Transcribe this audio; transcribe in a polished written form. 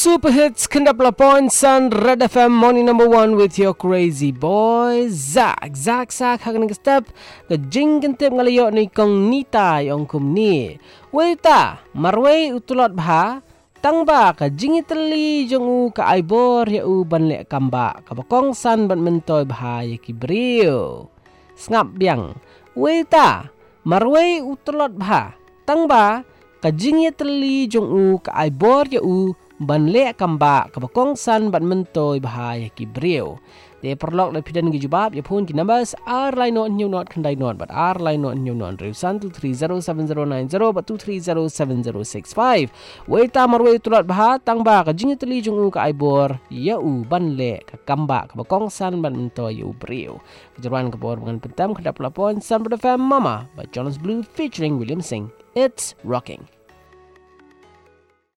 Super hits kendap lapon Sun Red FM morning number 1 with your crazy boy Zak hagning step ke jing kentip ngalayo ni kong Nita yang kum ni. Weta marway utulot bha tangba ka jing itali jong ka aibor ya u banle kamba ka bakong san ban mentoy bha ya kibrio. Ngap biang weta marway utulot bha tangba ka jing itali jong u ka aibor ya u ban le kamba ka bakong san ban mentoy bahaya ki breu de perlok le pidan gi jubab ya pun ki numbers r line not new not kandai not but r line not new not rev 1230790 but 2307065 weta marwe tulat bah tangba ka jingi teli jung ka aibor ya u ban le ka kamba ka bakong san ban mentoy u breu kejeruan ke bor dengan pentam kedap lapon Sun Red FM Mama by Jonas Blue featuring William Singh. It's rocking.